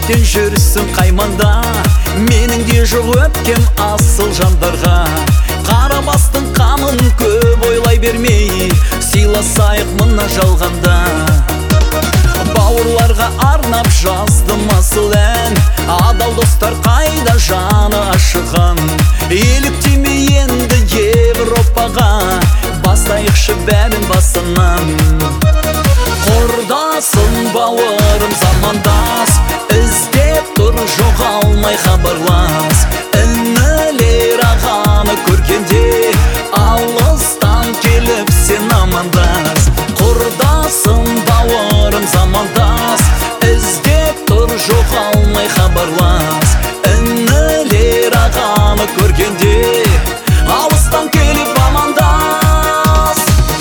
көптен жүрсің қаймаңда, менің де жоқ өткем асыл жандарға. Қарабастың қамын көп ойлай бермей, сыйласайық мына жалғанда. Бауырларға арнап жаздым асыл ән, адал достар қайда жаны ашыған. Еліктеме енді Европаға, бастайықшы бәрін басынан. Құрдасың бауырым замандас, іздеп тұр жоғалмай хабарлас. Інілер ағаны көргенде, алыстан келіп сен амандас. Құрдасың бауырым замандас, іздеп тұр жоғалмай хабарлас. Інілер ағаны көргенде, алыстан келіп амандас.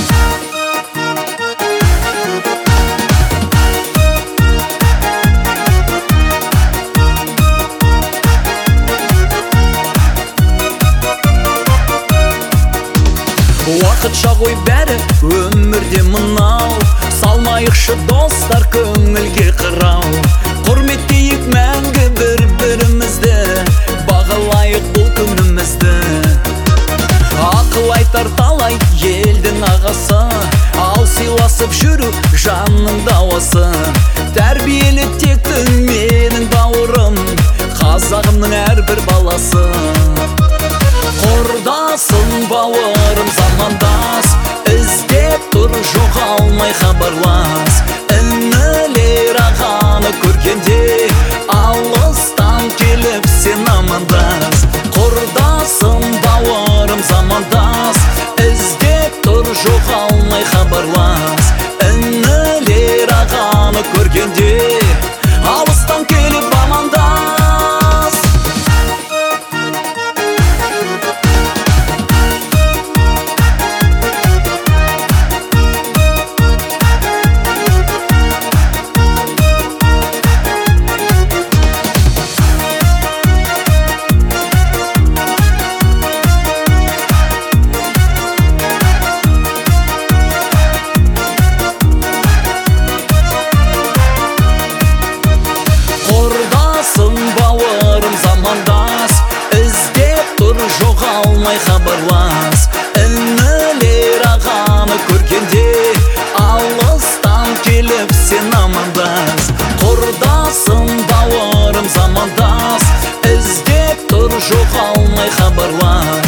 Уақытша ғой бәрі өмірде мынау, салмайықшы достар көңілге қырау. Құрметтейік мәңгі бір-бірімізді, бағалайық бұл күнімізді. Ақыл айтар талай елдің ағасы, ал сыйласып жүру жанның дауасы. Тәрбиелі тектің менің бауырым, қазағымның әрбір баласы. Құрдасың бауырым замандас, іздеп тұр жоғалмай хабарлас. Інілер ағаны көргенде, алыстан келіп сен амандас. Құрдасың бауырым замандас, іздеп тұр жоғалмай хабарлас. Інілер ағаны көргенде, алыстан келіп амандас. Іздеп тұр жоғалмай хабарлас. Інілер ағаны көргенде, алыстан келіп сен амандас. Құрдасың бауырым замандас, іздеп тұр жоғалмай хабарлас.